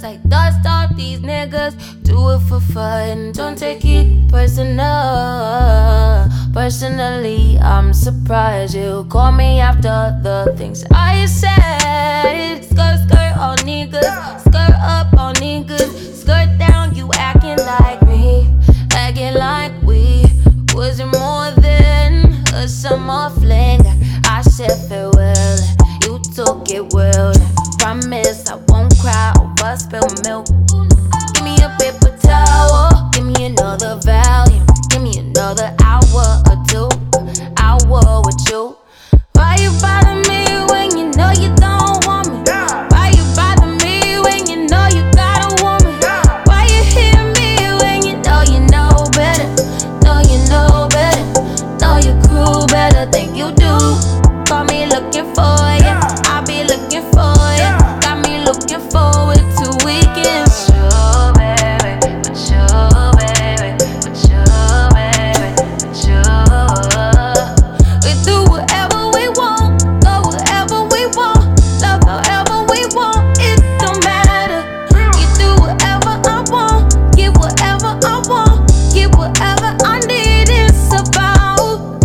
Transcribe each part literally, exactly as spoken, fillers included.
niggas. I dust off these niggas, do it for fun. Don't take it personal. Personally, I'm surprised you call me after the things I said. Skirt, skirt on niggas, skirt up on niggas, skirt down, you acting like me, acting like we wasn't more than a summer fling. I said farewell, you took it well. Promise I won't cry over spilled milk. Give me a paper towel, give me another volume, give me another hour or two, hour with you. Why you bother me when you know you don't want me? Why you bother me when you know you got a woman? Why you hit me when you know you know better? Know you know better, know your crew better than you do. Call me looking for ya, I'll be looking for ya. Got me looking forward to weekends. Sure, baby, but sure, baby, but sure, baby, but sure. We do whatever we want, go wherever we want, love however we want. It don't matter. You do whatever I want, get whatever I want, get whatever I need. It's about love,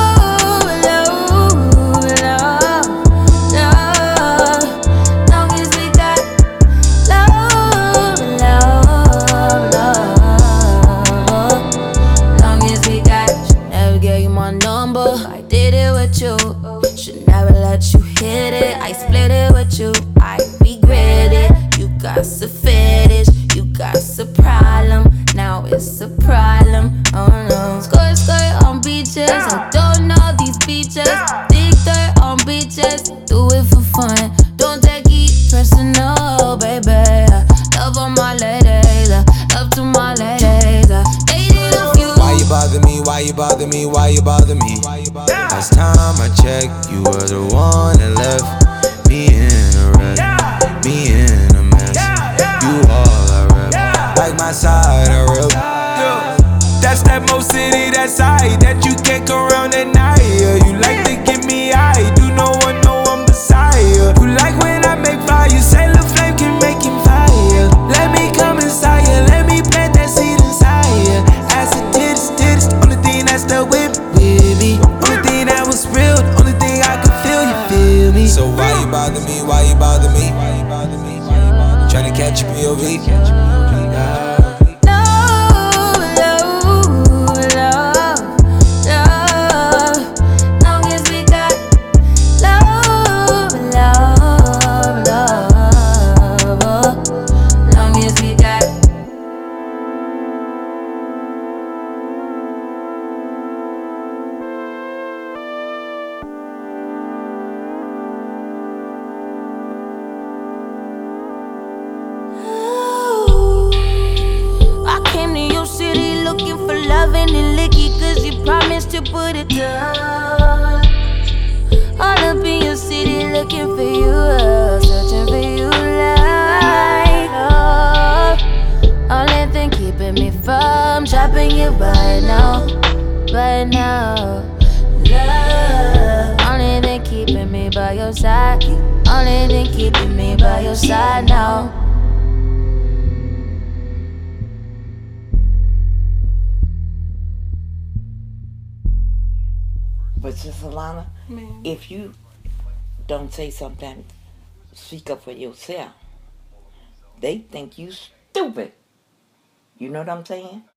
love, love, love. Long as we got love, love, love. Long as we got. Never gave you my number, I did it with you. Should never let you hit it, I split it with you. I regret it. You got a fetish, you got a problem. Now it's a problem, oh no. Skirt, skirt on beaches, I don't know these beaches. Dig dirt on beaches, do it for fun. Don't take it personal, baby. Love on my ladies, love to my ladies. Dated a few. Why you bother me? Why you bother me? Why you bother me? Last time I checked, you were the one that left me in a wreck, me in a mess. You all I rep, like my side I rep. That's that Mo City, that side that you can't come around at night. Yeah, you like to get me high, do no one know I'm beside you. You like when I make fire, you say the flame can make him fire. Let me come inside you, let me plant that seed inside you. Acid titties, titties, only thing that's stuck with me. Only thing that was real, only thing I could feel, you feel me. So why you bother me, why you bother me? Tryna catch a P O V. Looking for love and licky, cause you promised to put it down. All up in your city looking for you, uh, searching for you like oh. Only thing keeping me from dropping you right now, right now. Love, only thing keeping me by your side, only thing keeping me by your side now. But Sister Lana, if you don't say something, speak up for yourself, they think you stupid. You know what I'm saying?